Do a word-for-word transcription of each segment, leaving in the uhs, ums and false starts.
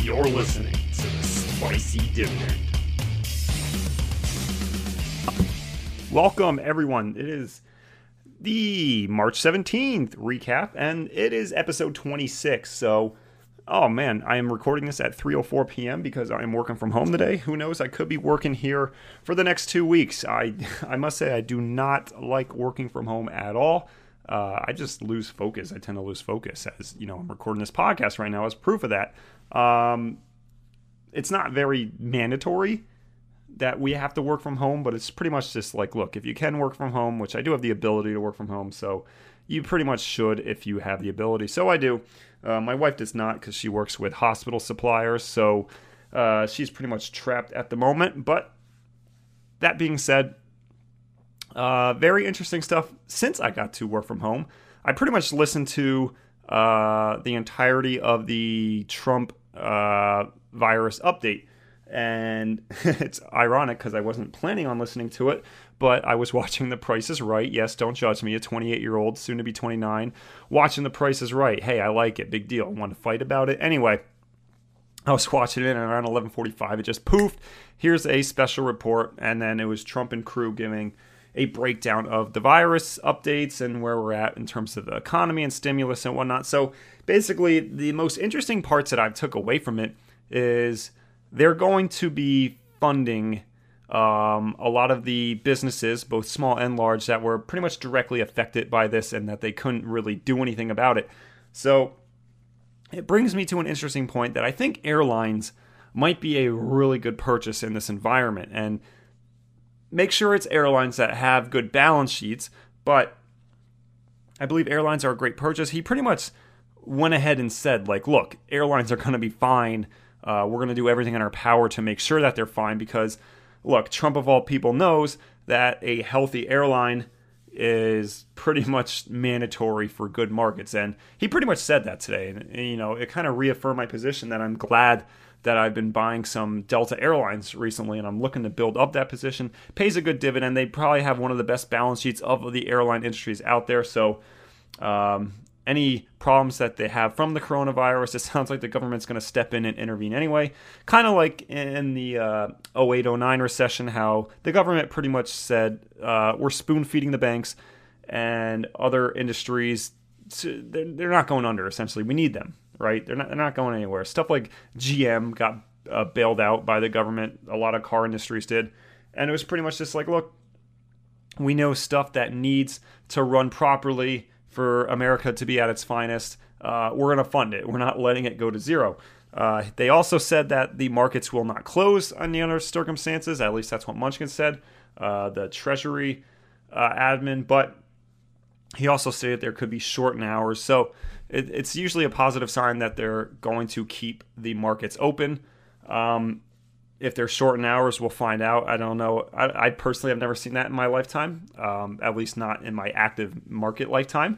You're listening to the Spicy Dividend. Welcome, everyone. It is the March seventeenth recap, and it is episode twenty-six. So, oh man, I am recording this at three oh four p.m. because I am working from home today. Who knows? I could be working here for the next two weeks. I, I must say, I do not like working from home at all. Uh, I just lose focus. I tend to lose focus as, you know, I'm recording this podcast right now as proof of that. Um, it's not very mandatory that we have to work from home, but it's pretty much just like, look, if you can work from home, which I do have the ability to work from home, so you pretty much should if you have the ability. So I do. Uh, my wife does not because she works with hospital suppliers, so uh, she's pretty much trapped at the moment. But that being said, Uh, very interesting stuff since I got to work from home. I pretty much listened to uh, the entirety of the Trump uh, virus update. And it's ironic because I wasn't planning on listening to it, but I was watching The Price is Right. Yes, don't judge me, a twenty-eight-year-old, soon to be twenty-nine, watching The Price is Right. Hey, I like it. Big deal. I want to fight about it. Anyway, I was watching it, and around eleven forty-five, it just poofed. Here's a special report, and then it was Trump and crew giving a breakdown of the virus updates and where we're at in terms of the economy and stimulus and whatnot. So basically, the most interesting parts that I've took away from it is they're going to be funding um, a lot of the businesses, both small and large, that were pretty much directly affected by this and that they couldn't really do anything about it. So it brings me to an interesting point that I think airlines might be a really good purchase in this environment. And make sure it's airlines that have good balance sheets, but I believe airlines are a great purchase. He pretty much went ahead and said, like, look, airlines are going to be fine. Uh, we're going to do everything in our power to make sure that they're fine because, look, Trump of all people knows that a healthy airline is pretty much mandatory for good markets. And he pretty much said that today. And, and you know, it kind of reaffirmed my position that I'm glad that I've been buying some Delta Airlines recently, and I'm looking to build up that position. Pays a good dividend. They probably have one of the best balance sheets of the airline industries out there. So um, any problems that they have from the coronavirus, it sounds like the government's going to step in and intervene anyway. Kind of like in the uh, oh eight oh nine recession, how the government pretty much said, uh, we're spoon-feeding the banks and other industries. They're not going under, essentially. We need them. Right? They're not, they're not going anywhere. Stuff like G M got uh, bailed out by the government. A lot of car industries did. And it was pretty much just like, look, we know stuff that needs to run properly for America to be at its finest. Uh, we're going to fund it. We're not letting it go to zero. Uh, they also said that the markets will not close under other circumstances. At least that's what Munchkin said, uh, the Treasury uh, admin. But he also stated there could be shortened hours. So it, it's usually a positive sign that they're going to keep the markets open. Um, if they're shortened hours, we'll find out. I don't know. I, I personally have never seen that in my lifetime, um, at least not in my active market lifetime.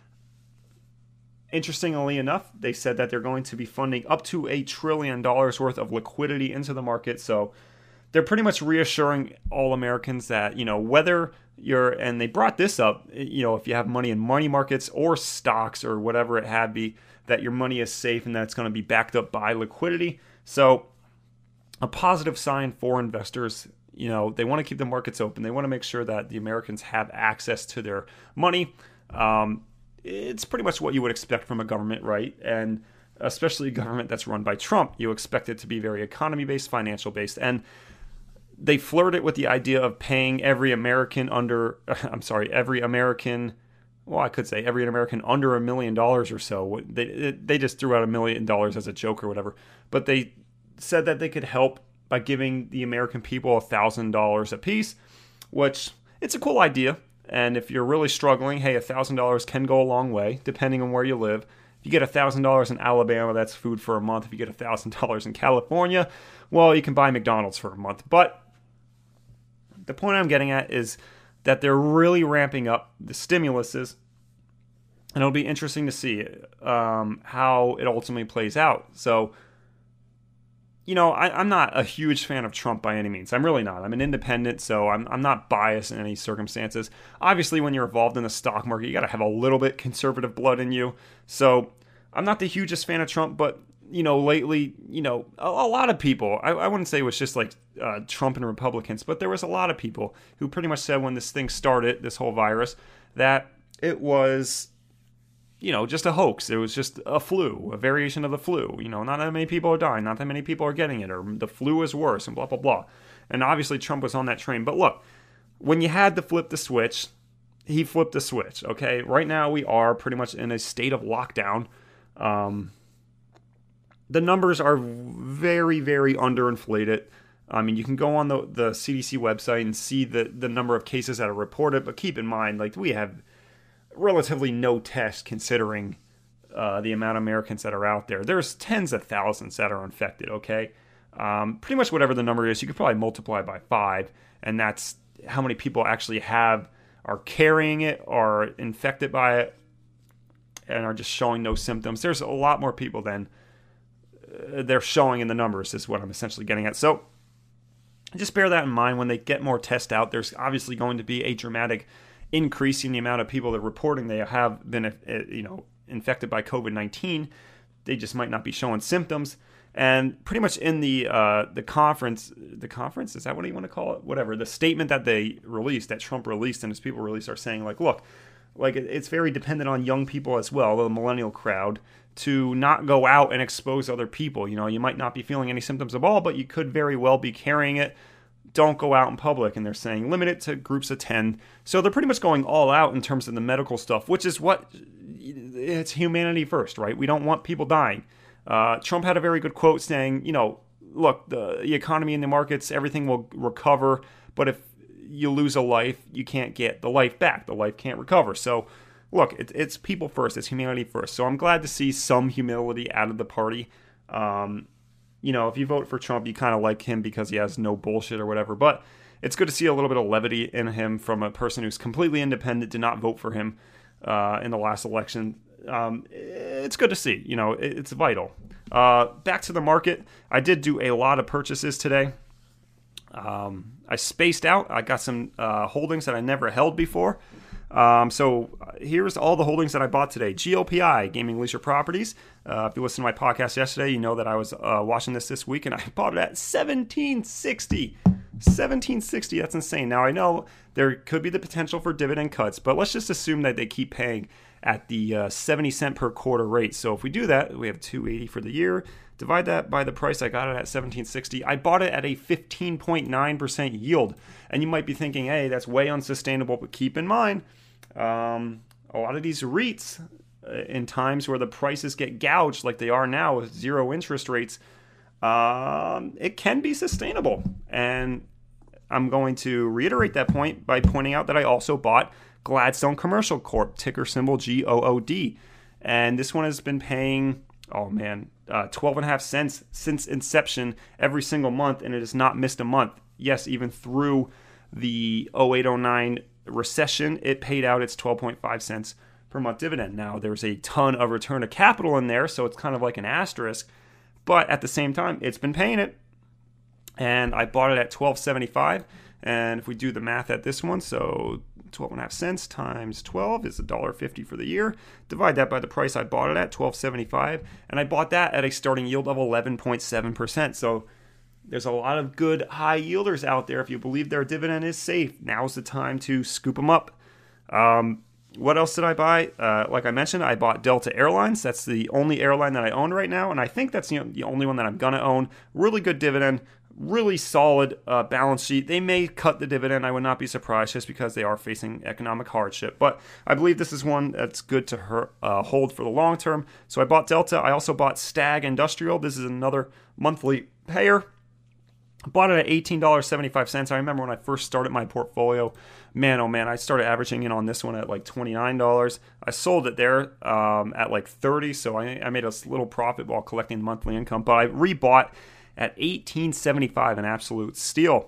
Interestingly enough, they said that they're going to be funding up to a trillion dollars worth of liquidity into the market. So they're pretty much reassuring all Americans that, you know, whether you're, and they brought this up, you know, if you have money in money markets or stocks or whatever it had be, that your money is safe and that it's going to be backed up by liquidity. So a positive sign for investors. You know, they want to keep the markets open. They want to make sure that the Americans have access to their money. Um, it's pretty much what you would expect from a government, right? And especially a government that's run by Trump, you expect it to be very economy-based, financial-based. And they flirted with the idea of paying every American under, I'm sorry, every American, well, I could say every American under a million dollars or so. They they just threw out a million dollars as a joke or whatever. But they said that they could help by giving the American people one thousand dollars a piece, which it's a cool idea. And if you're really struggling, hey, one thousand dollars can go a long way, depending on where you live. If you get one thousand dollars in Alabama, that's food for a month. If you get one thousand dollars in California, well, you can buy McDonald's for a month. But the point I'm getting at is that they're really ramping up the stimuluses, and it'll be interesting to see um, how it ultimately plays out. So, you know, I, I'm not a huge fan of Trump by any means. I'm really not. I'm an independent, so I'm I'm not biased in any circumstances. Obviously, when you're involved in the stock market, you got to have a little bit conservative blood in you. So I'm not the hugest fan of Trump, but you know, lately, you know, a, a lot of people, I, I wouldn't say it was just like uh, Trump and Republicans, but there was a lot of people who pretty much said when this thing started, this whole virus, that it was, you know, just a hoax. It was just a flu, a variation of the flu. You know, not that many people are dying, not that many people are getting it, or the flu is worse, and blah, blah, blah. And obviously Trump was on that train. But look, when you had to flip the switch, he flipped the switch, okay? Right now we are pretty much in a state of lockdown. Um... The numbers are very, very underinflated. I mean, you can go on the, the C D C website and see the, the number of cases that are reported, but keep in mind, like, we have relatively no tests considering uh, the amount of Americans that are out there. There's tens of thousands that are infected, okay? Um, pretty much whatever the number is, you could probably multiply by five, and that's how many people actually have, are carrying it, are infected by it, and are just showing no symptoms. There's a lot more people than they're showing in the numbers, is what I'm essentially getting at. So just bear that in mind when they get more tests out. There's obviously going to be a dramatic increase in the amount of people that are reporting they have been, you know, infected by covid nineteen. They just might not be showing symptoms. And pretty much in the uh, the conference, the conference, is that what you want to call it? Whatever. The statement that they released, that Trump released and his people released, are saying, like, look, like, it's very dependent on young people as well, the millennial crowd, to not go out and expose other people. You know, you might not be feeling any symptoms at all, but you could very well be carrying it. Don't go out in public. And they're saying limit it to groups of ten. So they're pretty much going all out in terms of the medical stuff, which is what, it's humanity first, right? We don't want people dying. Uh, Trump had a very good quote saying, you know, look, the, the economy and the markets, everything will recover. But if you lose a life, you can't get the life back. The life can't recover. So look, it, it's people first. It's humanity first. So I'm glad to see some humility out of the party. Um, you know, if you vote for Trump, you kind of like him because he has no bullshit or whatever. But it's good to see a little bit of levity in him from a person who's completely independent, did not vote for him uh, in the last election. Um, it's good to see. You know, it, it's vital. Uh, back to the market. I did do a lot of purchases today. Um, I spaced out. I got some uh, holdings that I never held before. Um, so here's all the holdings that I bought today. G L P I, Gaming Leisure Properties. Uh, if you listened to my podcast yesterday, you know that I was uh, watching this this week, and I bought it at seventeen sixty. seventeen sixty, that's insane. Now, I know there could be the potential for dividend cuts, but let's just assume that they keep paying at the uh, seventy cent per quarter rate. So if we do that, we have two hundred eighty for the year. Divide that by the price I got it at seventeen sixty. I bought it at a fifteen point nine percent yield. And you might be thinking, hey, that's way unsustainable. But keep in mind, um, a lot of these REITs, uh, in times where the prices get gouged like they are now with zero interest rates, um, it can be sustainable. And I'm going to reiterate that point by pointing out that I also bought Gladstone Commercial Corp, ticker symbol G O O D. And this one has been paying, oh man, uh, twelve and a half cents since inception every single month, and it has not missed a month. Yes, even through the oh eight oh nine recession, it paid out its twelve point five cents per month dividend. Now, there's a ton of return of capital in there, so it's kind of like an asterisk, but at the same time, it's been paying it. And I bought it at twelve seventy-five, and if we do the math at this one, so twelve and a half cents times twelve is one dollar fifty for the year. Divide that by the price I bought it at, twelve seventy-five, and I bought that at a starting yield of eleven point seven percent. So there's a lot of good high yielders out there. If you believe their dividend is safe, now's the time to scoop them up. Um, what else did I buy? Uh, like I mentioned, I bought Delta Airlines. That's the only airline that I own right now, and I think that's you know, the only one that I'm going to own. Really good dividend. Really solid uh, balance sheet. They may cut the dividend. I would not be surprised just because they are facing economic hardship. But I believe this is one that's good to her, uh, hold for the long term. So I bought Delta. I also bought Stag Industrial. This is another monthly payer. I bought it at eighteen dollars and seventy-five cents. I remember when I first started my portfolio, man, oh man, I started averaging in on this one at like twenty-nine dollars. I sold it there um, at like thirty dollars, so I, I made a little profit while collecting monthly income. But I rebought at eighteen seventy-five, an absolute steal.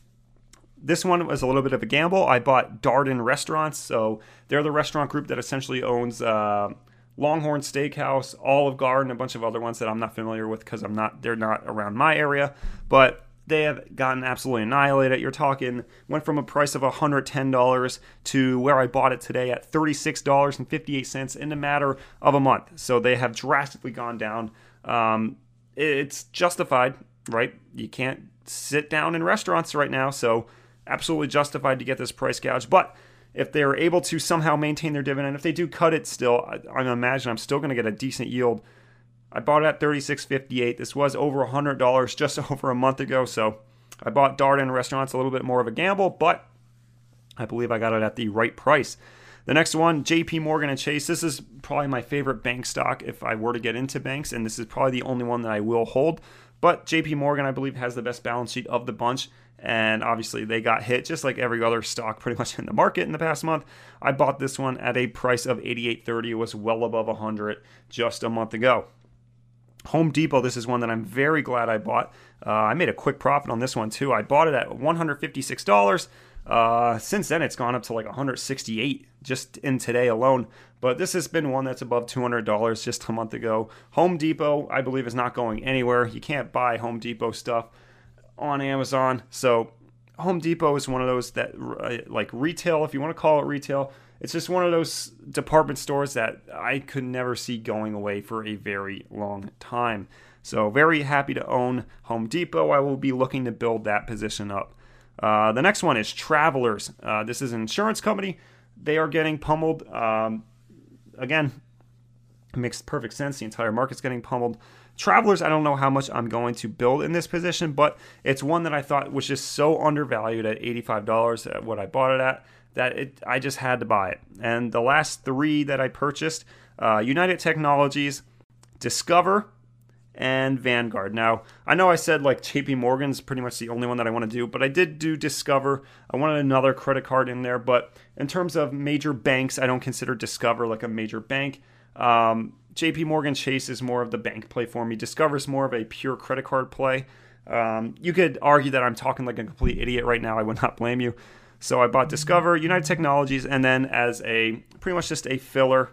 This one was a little bit of a gamble. I bought Darden Restaurants, so they're the restaurant group that essentially owns uh, Longhorn Steakhouse, Olive Garden, a bunch of other ones that I'm not familiar with because I'm not they're not around my area, but they have gotten absolutely annihilated. You're talking, went from a price of one hundred ten dollars to where I bought it today at thirty-six dollars and fifty-eight cents in a matter of a month. So they have drastically gone down. Um, it's justified, right? You can't sit down in restaurants right now, so absolutely justified to get this price gouge. But if they're able to somehow maintain their dividend, if they do cut it still, I, I imagine I'm still going to get a decent yield. I bought it at thirty-six fifty-eight. This was over one hundred dollars just over a month ago, so I bought Darden Restaurants, a little bit more of a gamble, but I believe I got it at the right price. The next one, J P Morgan and Chase. This is probably my favorite bank stock if I were to get into banks, and this is probably the only one that I will hold. But J P Morgan, I believe, has the best balance sheet of the bunch, and obviously they got hit just like every other stock pretty much in the market in the past month. I bought this one at a price of eighty-eight thirty. It was well above one hundred just a month ago. Home Depot, this is one that I'm very glad I bought. Uh, I made a quick profit on this one too. I bought it at one hundred fifty-six dollars. Uh, since then, it's gone up to like one hundred sixty-eight dollars just in today alone. But this has been one that's above two hundred dollars just a month ago. Home Depot, I believe, is not going anywhere. You can't buy Home Depot stuff on Amazon. So Home Depot is one of those that, uh, like retail, if you want to call it retail, it's just one of those department stores that I could never see going away for a very long time. So very happy to own Home Depot. I will be looking to build that position up. Uh, the next one is Travelers. Uh, this is an insurance company. They are getting pummeled. Um, again, it makes perfect sense. The entire market's getting pummeled. Travelers, I don't know how much I'm going to build in this position, but it's one that I thought was just so undervalued at eighty-five dollars at what I bought it at, that it, I just had to buy it. And the last three that I purchased, uh, United Technologies, Discover, and Vanguard. Now, I know I said like J P Morgan's pretty much the only one that I want to do, but I did do Discover. I wanted another credit card in there, but in terms of major banks, I don't consider Discover like a major bank. Um, J P Morgan Chase is more of the bank play for me. Discover is more of a pure credit card play. Um, you could argue that I'm talking like a complete idiot right now. I would not blame you. So I bought Discover, United Technologies, and then as a pretty much just a filler,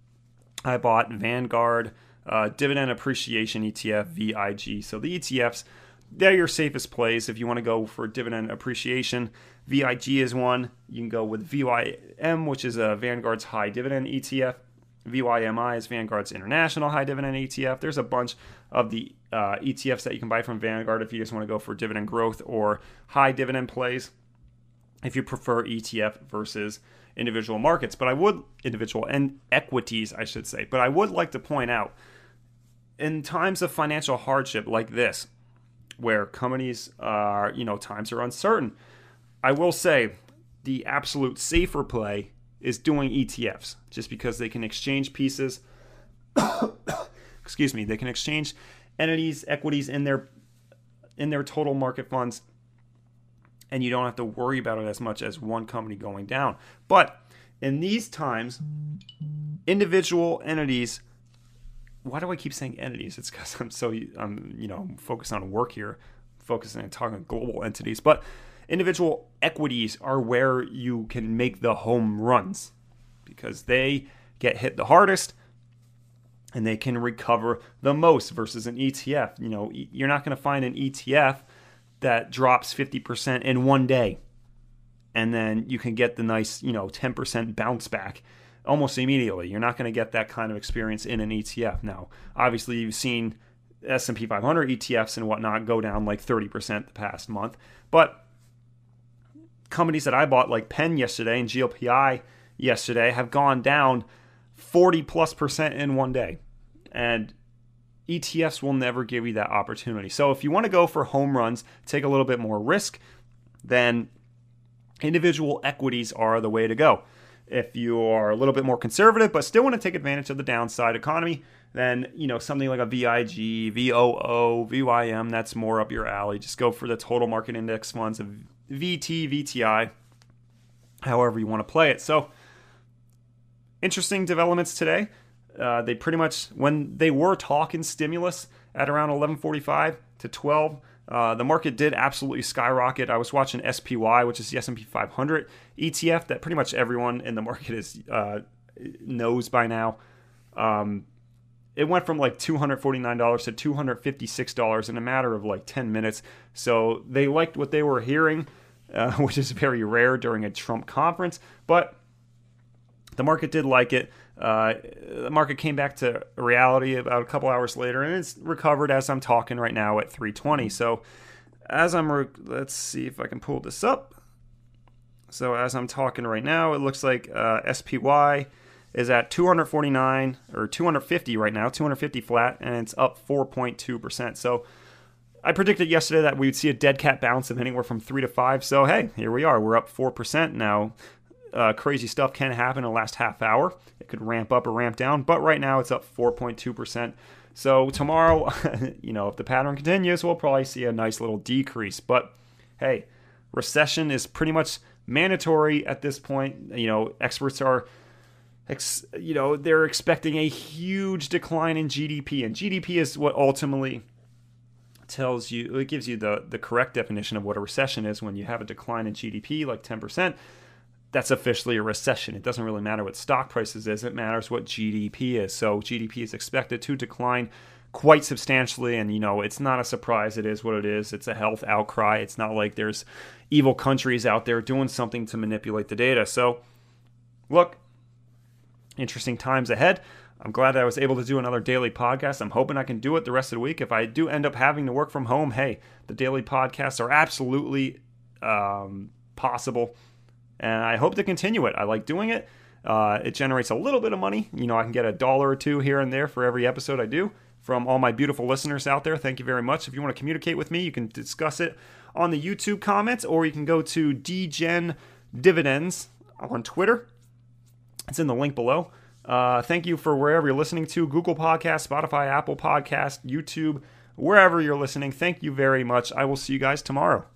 I bought Vanguard, uh, Dividend Appreciation E T F, V I G. So the E T Fs, they're your safest plays if you want to go for dividend appreciation. V I G is one. You can go with V Y M, which is a Vanguard's high dividend E T F. V Y M I is Vanguard's international high dividend E T F. There's a bunch of the uh, E T Fs that you can buy from Vanguard if you just want to go for dividend growth or high dividend plays, if you prefer E T F versus individual markets. But I would, individual and equities, I should say. But I would like to point out, in times of financial hardship like this, where companies are, you know, times are uncertain, I will say the absolute safer play is doing E T Fs, just because they can exchange pieces. Excuse me, they can exchange entities, equities in their in their total market funds, and you don't have to worry about it as much as one company going down. But in these times, individual entities. Why do I keep saying entities? It's because I'm so I'm you know focused on work here, focusing on talking global entities, but individual equities are where you can make the home runs because they get hit the hardest and they can recover the most versus an E T F. You know, you're not going to find an E T F that drops fifty percent in one day and then you can get the nice, you know, ten percent bounce back almost immediately. You're not going to get that kind of experience in an E T F. Now, obviously, you've seen S and P five hundred E T Fs and whatnot go down like thirty percent the past month, but companies that I bought like Penn yesterday and G L P I yesterday have gone down forty plus percent in one day. And E T Fs will never give you that opportunity. So if you want to go for home runs, take a little bit more risk, then individual equities are the way to go. If you are a little bit more conservative but still want to take advantage of the downside economy, then, you know, something like a V I G, V O O, V Y M, that's more up your alley. Just go for the total market index funds of V T, V T I, however you want to play it. So, interesting developments today. Uh, they pretty much, when they were talking stimulus at around eleven forty-five to twelve, uh, the market did absolutely skyrocket. I was watching S P Y, which is the S and P five hundred E T F that pretty much everyone in the market is uh, knows by now. Um, it went from like two hundred forty-nine dollars to two hundred fifty-six dollars in a matter of like ten minutes. So they liked what they were hearing, uh, which is very rare during a Trump conference. But the market did like it. Uh, the market came back to reality about a couple hours later, and it's recovered as I'm talking right now at three twenty. So as I'm, re- let's see if I can pull this up. So as I'm talking right now, it looks like uh, S P Y is at two forty-nine or two fifty right now, two fifty flat, and it's up four point two percent. So I predicted yesterday that we would see a dead cat bounce of anywhere from three to five. So hey, here we are. We're up four percent now. Uh, crazy stuff can happen in the last half hour. It could ramp up or ramp down, but right now it's up four point two percent. So tomorrow, you know, if the pattern continues, we'll probably see a nice little decrease. But hey, recession is pretty much mandatory at this point. You know, experts are, ex- you know, they're expecting a huge decline in G D P, and G D P is what ultimately tells you, it gives you the, the correct definition of what a recession is. When you have a decline in G D P, like ten percent, that's officially a recession. It doesn't really matter what stock prices is. It matters what G D P is. So G D P is expected to decline quite substantially. And, you know, it's not a surprise. It is what it is. It's a health outcry. It's not like there's evil countries out there doing something to manipulate the data. So, look, interesting times ahead. I'm glad that I was able to do another daily podcast. I'm hoping I can do it the rest of the week. If I do end up having to work from home, hey, the daily podcasts are absolutely um, possible. And I hope to continue it. I like doing it. Uh, it generates a little bit of money. You know, I can get a dollar or two here and there for every episode I do from all my beautiful listeners out there. Thank you very much. If you want to communicate with me, you can discuss it on the YouTube comments, or you can go to D Gen Dividends on Twitter. It's in the link below. Uh, thank you for wherever you're listening to, Google Podcast, Spotify, Apple Podcast, YouTube, wherever you're listening. Thank you very much. I will see you guys tomorrow.